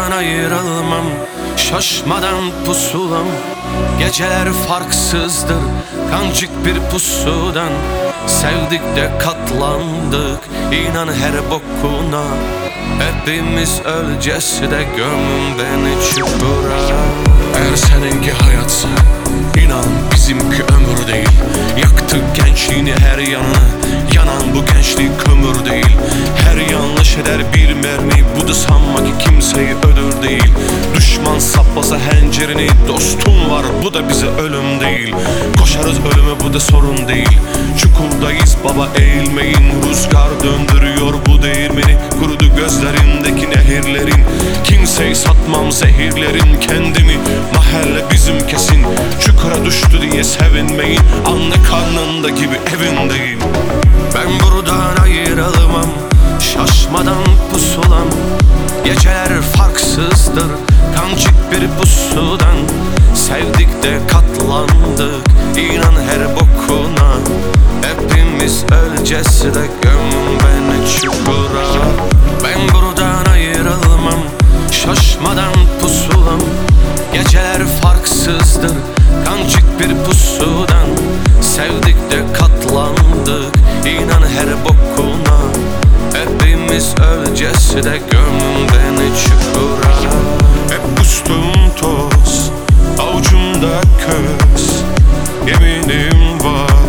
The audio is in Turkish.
buradan ayrılmam, şaşmadan pusulam. Geceler farksızdır kancık bir pusudan. Sevdik de katlandık, inan her bokuna. Hepimiz öleceğiz de gömün beni çukura. Eğer seninki hayatsa inan bizimki ömür değil. Yaktık gençliğini her yanını, yanan bu gençlik kömür değil. Her yanlış eder bir mermi, bu da sanma ki kimseyi öldür değil. Düşman saplasa hencerini, dostum var bu da bize ölüm değil. Koşarız ölüme, bu da sorun değil. Çukurdayız baba, eğilmeyin. Rüzgar döndürüyor bu değirmeni, kurudu gözlerindeki nehirlerin. Kimseyi satmam zehirlerin, kendimi mahalle bizim kesin. Çukura düştü diye sevinmeyin, anne karnında gibi evindeyim. Ben buradan ayrılmam, şaşmadan pusulam. Geceler farksızdır kancık bir pusudan. Sevdik de katlandık, inan her bokuna. Hepimiz öleceğiz de gömün beni çukura. Ben buradan ayrılmam, şaşmadan pusulam. Geceler farksızdır kancık bir pusudan. Sevdik de katlandık, inan her bokuna. Hepimiz öleceğiz de gömün beni çukura. Hep üstüm toz, avucumda köz, yeminim var